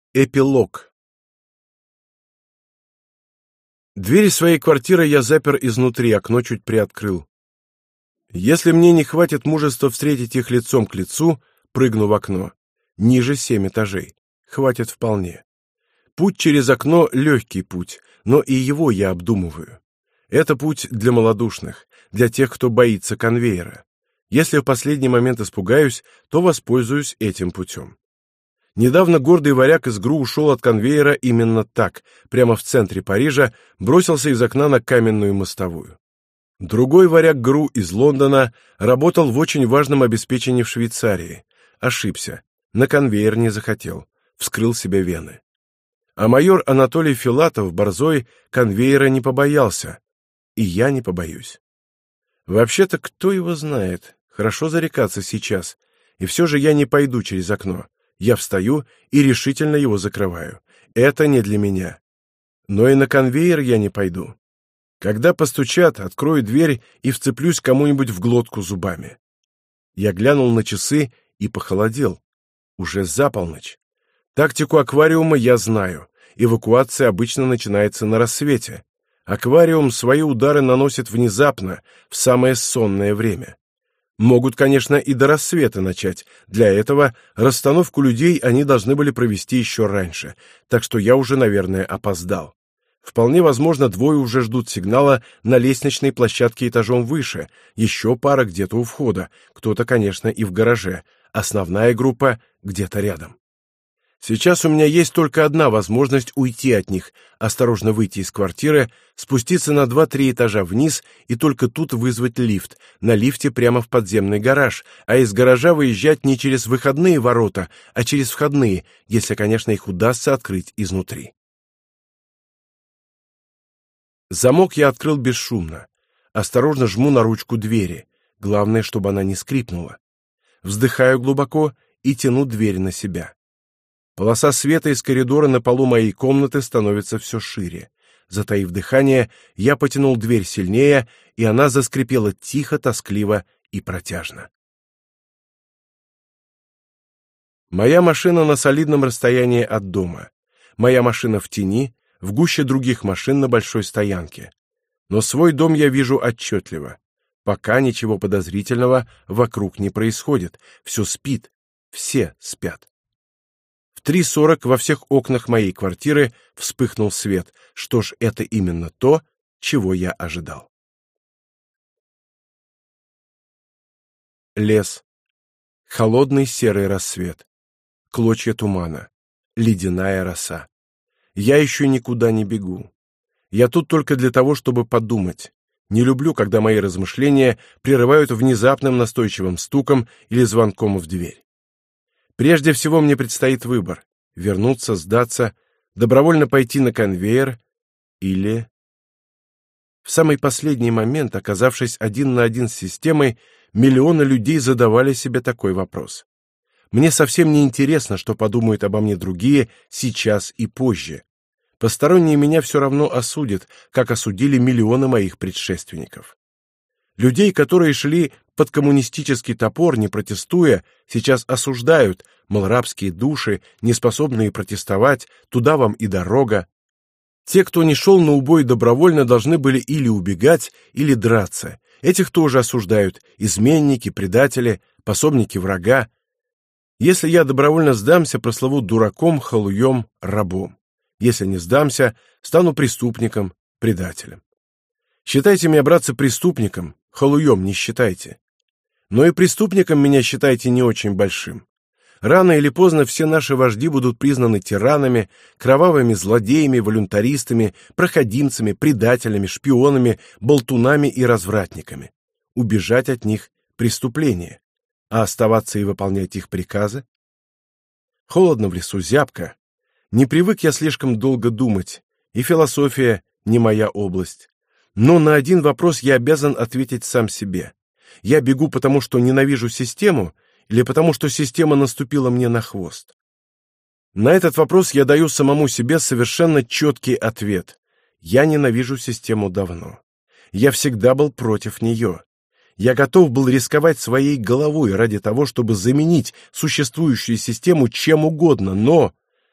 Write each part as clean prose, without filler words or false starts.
Эпилог. Дверь своей квартиры я запер изнутри, окно чуть приоткрыл. Если мне не хватит мужества встретить их лицом к лицу, прыгну в окно. Ниже 7 этажей. Хватит вполне. Путь через окно — легкий путь, но и его я обдумываю. Это путь для малодушных, для тех, кто боится конвейера. Если в последний момент испугаюсь, то воспользуюсь этим путем. Недавно гордый варяг из ГРУ ушел от конвейера именно так, прямо в центре Парижа, бросился из окна на каменную мостовую. Другой варяг ГРУ из Лондона работал в очень важном обеспечении в Швейцарии. Ошибся, на конвейер не захотел, вскрыл себе вены. А майор Анатолий Филатов, борзой, конвейера не побоялся. И я не побоюсь. Вообще-то, кто его знает, хорошо зарекаться сейчас, и все же я не пойду через окно. Я встаю и решительно его закрываю. Это не для меня. Но и на конвейер я не пойду. Когда постучат, открою дверь и вцеплюсь кому-нибудь в глотку зубами. Я глянул на часы и похолодел. Уже за полночь. Тактику аквариума я знаю. Эвакуация обычно начинается на рассвете. Аквариум свои удары наносит внезапно, в самое сонное время. Могут, конечно, и до рассвета начать. Для этого расстановку людей они должны были провести еще раньше, так что я уже, наверное, опоздал. Вполне возможно, двое уже ждут сигнала на лестничной площадке этажом выше, еще пара где-то у входа, кто-то, конечно, и в гараже, основная группа где-то рядом. Сейчас у меня есть только одна возможность уйти от них, осторожно выйти из квартиры, спуститься на 2-3 этажа вниз и только тут вызвать лифт, на лифте прямо в подземный гараж, а из гаража выезжать не через выходные ворота, а через входные, если, конечно, их удастся открыть изнутри. Замок я открыл бесшумно. Осторожно жму на ручку двери. Главное, чтобы она не скрипнула. Вздыхаю глубоко и тяну дверь на себя. Полоса света из коридора на полу моей комнаты становится все шире. Затаив дыхание, я потянул дверь сильнее, и она заскрипела тихо, тоскливо и протяжно. Моя машина на солидном расстоянии от дома. Моя машина в тени, в гуще других машин на большой стоянке. Но свой дом я вижу отчетливо. Пока ничего подозрительного вокруг не происходит. Все спит. Все спят. В 3:40 во всех окнах моей квартиры вспыхнул свет. Что ж, это именно то, чего я ожидал. Лес. Холодный серый рассвет. Клочья тумана. Ледяная роса. Я еще никуда не бегу. Я тут только для того, чтобы подумать. Не люблю, когда мои размышления прерывают внезапным настойчивым стуком или звонком в дверь. Прежде всего мне предстоит выбор: вернуться, сдаться, добровольно пойти на конвейер или... В самый последний момент, оказавшись один на один с системой, миллионы людей задавали себе такой вопрос. Мне совсем не интересно, что подумают обо мне другие сейчас и позже. Посторонние меня все равно осудят, как осудили миллионы моих предшественников. Людей, которые шли под коммунистический топор, не протестуя, сейчас осуждают, мол, рабские души, неспособные протестовать, туда вам и дорога. Те, кто не шел на убой добровольно, должны были или убегать, или драться. Этих тоже осуждают: изменники, предатели, пособники врага. Если я добровольно сдамся, прослову дураком, халуем, рабом. Если не сдамся, стану преступником, предателем. Считайте меня, братцы, преступником, халуем не считайте. Но и преступником меня считайте не очень большим. Рано или поздно все наши вожди будут признаны тиранами, кровавыми злодеями, волюнтаристами, проходимцами, предателями, шпионами, болтунами и развратниками. Убежать от них — преступление, а оставаться и выполнять их приказы? Холодно в лесу, зябко. Не привык я слишком долго думать, и философия не моя область. Но на один вопрос я обязан ответить сам себе. Я бегу потому, что ненавижу систему, или потому, что система наступила мне на хвост? На этот вопрос я даю самому себе совершенно четкий ответ. Я ненавижу систему давно. Я всегда был против нее. Я готов был рисковать своей головой ради того, чтобы заменить существующую систему чем угодно, но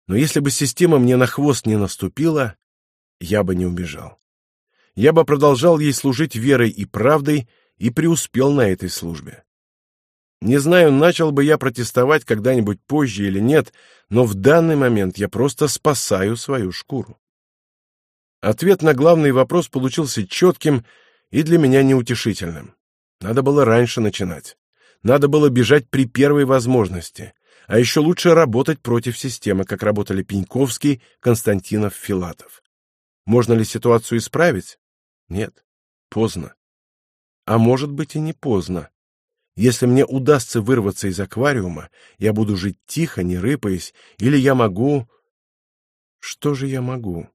Но если бы система мне на хвост не наступила, я бы не убежал. Я бы продолжал ей служить верой и правдой и преуспел на этой службе. Не знаю, начал бы я протестовать когда-нибудь позже или нет, но в данный момент я просто спасаю свою шкуру. Ответ на главный вопрос получился четким и для меня неутешительным. Надо было раньше начинать. Надо было бежать при первой возможности. А еще лучше работать против системы, как работали Пеньковский, Константинов, Филатов. Можно ли ситуацию исправить? Нет. Поздно. А может быть и не поздно. Если мне удастся вырваться из аквариума, я буду жить тихо, не рыпаясь, или я могу... Что же я могу?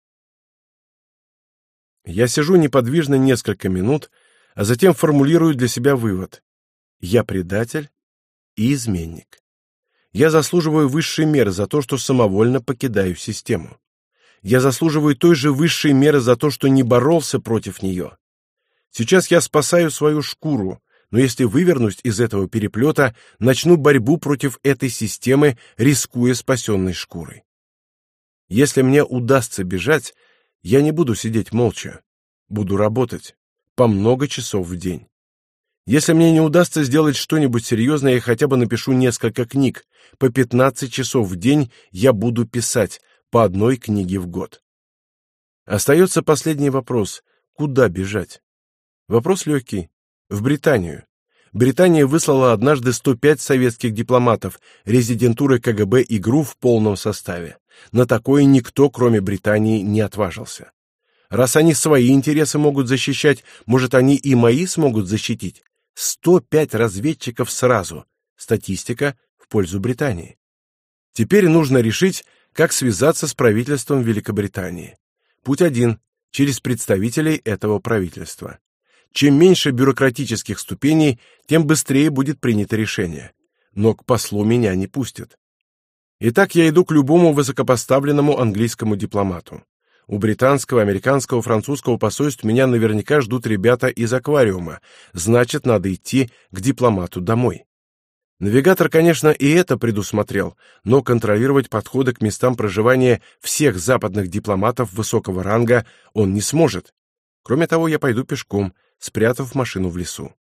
Я сижу неподвижно несколько минут, а затем формулирую для себя вывод. Я предатель и изменник. Я заслуживаю высшей меры за то, что самовольно покидаю систему. Я заслуживаю той же высшей меры за то, что не боролся против нее. Сейчас я спасаю свою шкуру, но если вывернусь из этого переплета, начну борьбу против этой системы, рискуя спасенной шкурой. Если мне удастся бежать, я не буду сидеть молча. Буду работать. По много часов в день. Если мне не удастся сделать что-нибудь серьезное, я хотя бы напишу несколько книг. По 15 часов в день я буду писать, по одной книге в год. Остается последний вопрос. Куда бежать? Вопрос легкий. В Британию. Британия выслала однажды 105 советских дипломатов, резидентуры КГБ и ГРУ в полном составе. На такое никто, кроме Британии, не отважился. Раз они свои интересы могут защищать, может, они и мои смогут защитить? 105 разведчиков сразу. Статистика в пользу Британии. Теперь нужно решить, как связаться с правительством Великобритании. Путь один – через представителей этого правительства. Чем меньше бюрократических ступеней, тем быстрее будет принято решение. Но к послу меня не пустят. Итак, я иду к любому высокопоставленному английскому дипломату. У британского, американского, французского посольств меня наверняка ждут ребята из аквариума, значит, надо идти к дипломату домой. Навигатор, конечно, и это предусмотрел, но контролировать подходы к местам проживания всех западных дипломатов высокого ранга он не сможет. Кроме того, я пойду пешком, спрятав машину в лесу.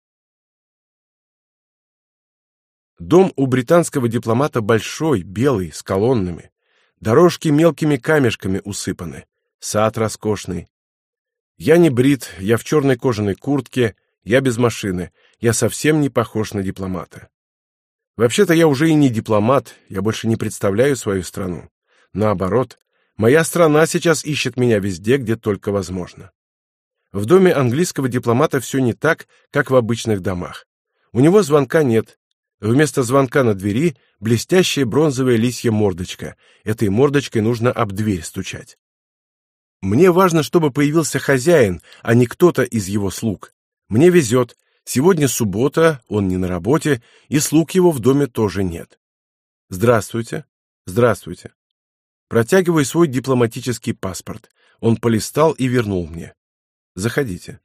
Дом у британского дипломата большой, белый, с колоннами. Дорожки мелкими камешками усыпаны. Сад роскошный. Я не брит, я в черной кожаной куртке, я без машины. Я совсем не похож на дипломата. Вообще-то я уже и не дипломат, я больше не представляю свою страну. Наоборот, моя страна сейчас ищет меня везде, где только возможно. В доме английского дипломата все не так, как в обычных домах. У него звонка нет. Вместо звонка на двери блестящая бронзовая лисья мордочка. Этой мордочкой нужно об дверь стучать. Мне важно, чтобы появился хозяин, а не кто-то из его слуг. Мне везет. Сегодня суббота, он не на работе, и слуг его в доме тоже нет. Здравствуйте. Здравствуйте. Протягиваю свой дипломатический паспорт. Он полистал и вернул мне. Заходите.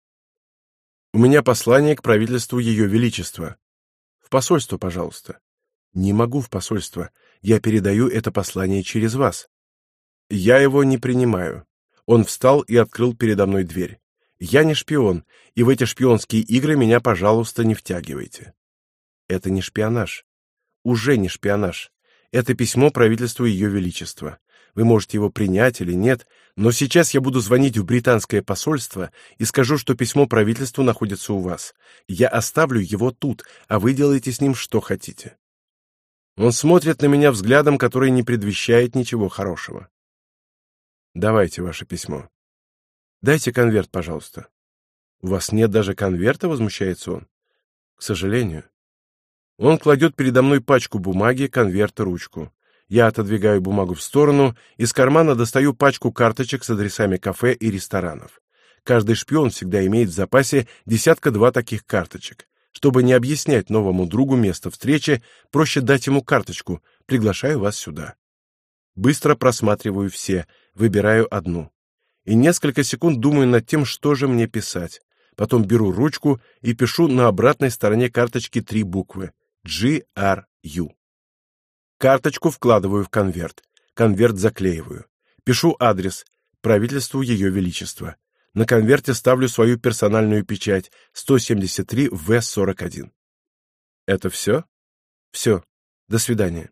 У меня послание к правительству Ее Величества. В посольство, пожалуйста. Не могу в посольство. Я передаю это послание через вас. Я его не принимаю. Он встал и открыл передо мной дверь. Я не шпион, и в эти шпионские игры меня, пожалуйста, не втягивайте. Это не шпионаж. Уже не шпионаж. Это письмо правительству Ее Величества. Вы можете его принять или нет, но сейчас я буду звонить в британское посольство и скажу, что письмо правительству находится у вас. Я оставлю его тут, а вы делаете с ним что хотите. Он смотрит на меня взглядом, который не предвещает ничего хорошего. Давайте ваше письмо. Дайте конверт, пожалуйста. У вас нет даже конверта, возмущается он. К сожалению. Он кладет передо мной пачку бумаги, конверт и ручку. Я отодвигаю бумагу в сторону, из кармана достаю пачку карточек с адресами кафе и ресторанов. Каждый шпион всегда имеет в запасе 10-2 таких карточек. Чтобы не объяснять новому другу место встречи, проще дать ему карточку «Приглашаю вас сюда». Быстро просматриваю все, выбираю одну. И несколько секунд думаю над тем, что же мне писать. Потом беру ручку и пишу на обратной стороне карточки 3 буквы. GRU. Карточку вкладываю в конверт. конверт заклеиваю. Пишу адрес, правительству Ее Величества. На конверте ставлю свою персональную печать 173В41. Это все? Все. До свидания.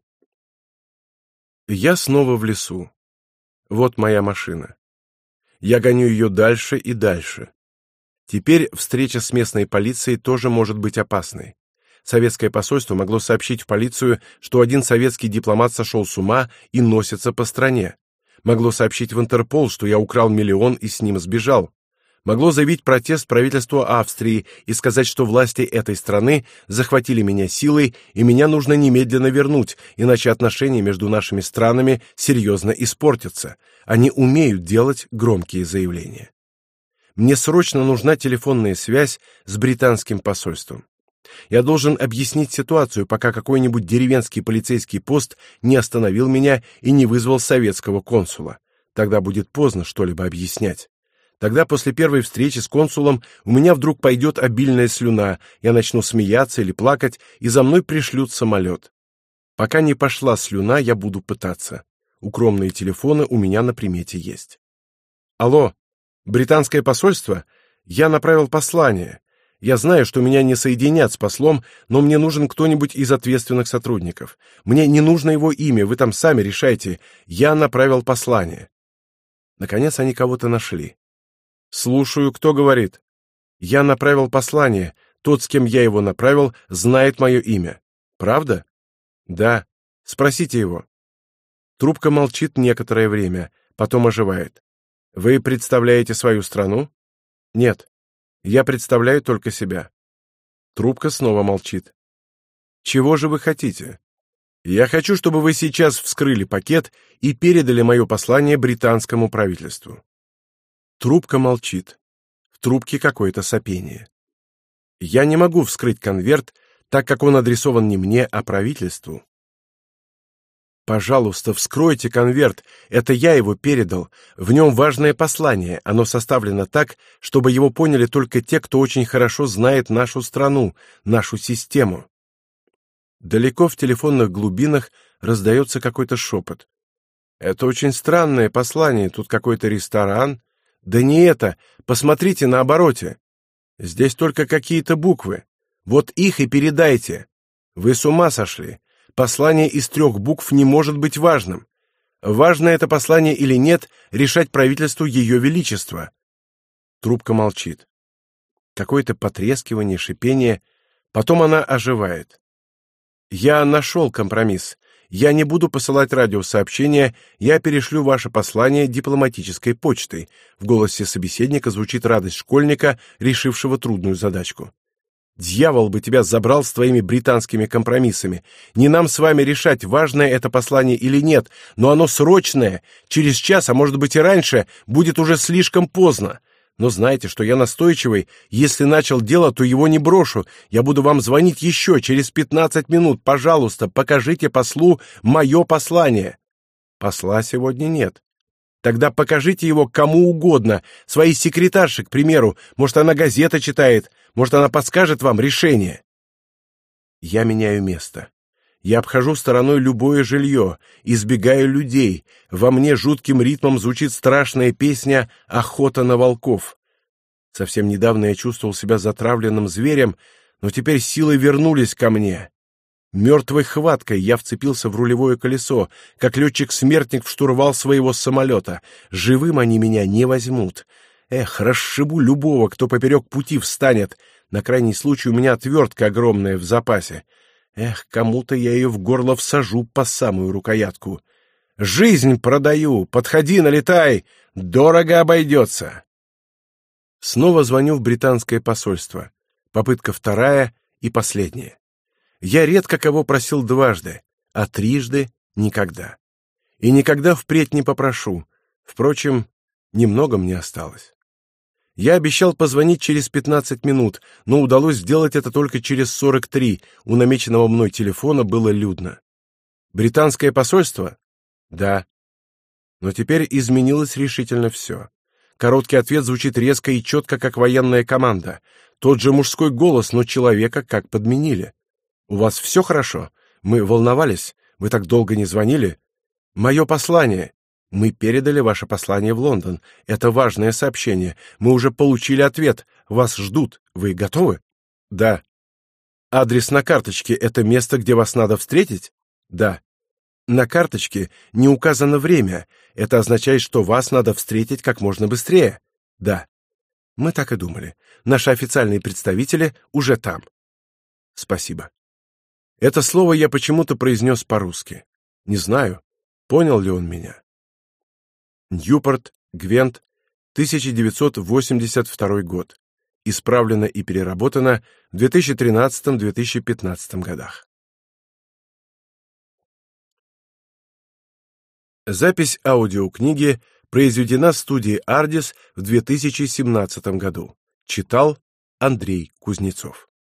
Я снова в лесу. Вот моя машина. Я гоню ее дальше и дальше. Теперь встреча с местной полицией тоже может быть опасной. Советское посольство могло сообщить в полицию, что один советский дипломат сошел с ума и носится по стране. Могло сообщить в Интерпол, что я украл миллион и с ним сбежал. Могло заявить протест правительству Австрии и сказать, что власти этой страны захватили меня силой, и меня нужно немедленно вернуть, иначе отношения между нашими странами серьезно испортятся. Они умеют делать громкие заявления. Мне срочно нужна телефонная связь с британским посольством. Я должен объяснить ситуацию, пока какой-нибудь деревенский полицейский пост не остановил меня и не вызвал советского консула. Тогда будет поздно что-либо объяснять. Тогда после первой встречи с консулом у меня вдруг пойдет обильная слюна, я начну смеяться или плакать, и за мной пришлют самолет. Пока не пошла слюна, я буду пытаться. Укромные телефоны у меня на примете есть. Алло, британское посольство? Я направил послание. Я знаю, что меня не соединят с послом, но мне нужен кто-нибудь из ответственных сотрудников. Мне не нужно его имя, вы там сами решайте. Я направил послание. Наконец они кого-то нашли. Слушаю, кто говорит? Я направил послание. Тот, с кем я его направил, знает мое имя. Правда? Да. Спросите его. Трубка молчит некоторое время, потом оживает. Вы представляете свою страну? Нет. Я представляю только себя. Трубка снова молчит. Чего же вы хотите? Я хочу, чтобы вы сейчас вскрыли пакет и передали мое послание британскому правительству. Трубка молчит. В трубке какое-то сопение. Я не могу вскрыть конверт, так как он адресован не мне, а правительству. Пожалуйста, вскройте конверт. Это я его передал. В нем важное послание. Оно составлено так, чтобы его поняли только те, кто очень хорошо знает нашу страну, нашу систему. Далеко в телефонных глубинах раздается какой-то шепот. Это очень странное послание. Тут какой-то ресторан. Да не это. Посмотрите на обороте. Здесь только какие-то буквы. Вот их и передайте. Вы с ума сошли. Послание из 3 букв не может быть важным. Важно это послание или нет, решать правительству Ее Величества. Трубка молчит. Какое-то потрескивание, шипение. Потом она оживает. Я нашел компромисс. Я не буду посылать радиосообщения, я перешлю ваше послание дипломатической почтой. В голосе собеседника звучит радость школьника, решившего трудную задачку. Дьявол бы тебя забрал с твоими британскими компромиссами. Не нам с вами решать, важное это послание или нет, но оно срочное. Через час, а может быть и раньше, будет уже слишком поздно. Но знайте, что я настойчивый. Если начал дело, то его не брошу. Я буду вам звонить еще через 15 минут. Пожалуйста, покажите послу мое послание. Посла сегодня нет. Тогда покажите его кому угодно. Своей секретарше, к примеру. Может, она газеты читает. Может, она подскажет вам решение. Я меняю место. Я обхожу стороной любое жилье, избегаю людей. Во мне жутким ритмом звучит страшная песня «Охота на волков». Совсем недавно я чувствовал себя затравленным зверем, но теперь силы вернулись ко мне. Мертвой хваткой я вцепился в рулевое колесо, как летчик-смертник в штурвал своего самолета. Живым они меня не возьмут. Эх, расшибу любого, кто поперек пути встанет. На крайний случай у меня отвертка огромная в запасе. Эх, кому-то я ее в горло всажу по самую рукоятку. Жизнь продаю, подходи, налетай, дорого обойдется. Снова звоню в британское посольство. Попытка вторая и последняя. Я редко кого просил дважды, а трижды никогда. И никогда впредь не попрошу. Впрочем, немного мне осталось. Я обещал позвонить через 15 минут, но удалось сделать это только через 43. У намеченного мной телефона было людно. Британское посольство? Да. Но теперь изменилось решительно все. Короткий ответ звучит резко и четко, как военная команда. Тот же мужской голос, но человека как подменили. У вас все хорошо? Мы волновались. Вы так долго не звонили? Мое послание. Мы передали ваше послание в Лондон. Это важное сообщение. Мы уже получили ответ. Вас ждут. Вы готовы? Да. Адрес на карточке — это место, где вас надо встретить? Да. На карточке не указано время. Это означает, что вас надо встретить как можно быстрее. Да. Мы так и думали. Наши официальные представители уже там. Спасибо. Это слово я почему-то произнес по-русски. Не знаю, понял ли он меня. Ньюпорт, Гвент, 1982 год. Исправлено и переработано в 2013-2015 годах. Запись аудиокниги произведена в студии Ardis в 2017 году. Читал Андрей Кузнецов.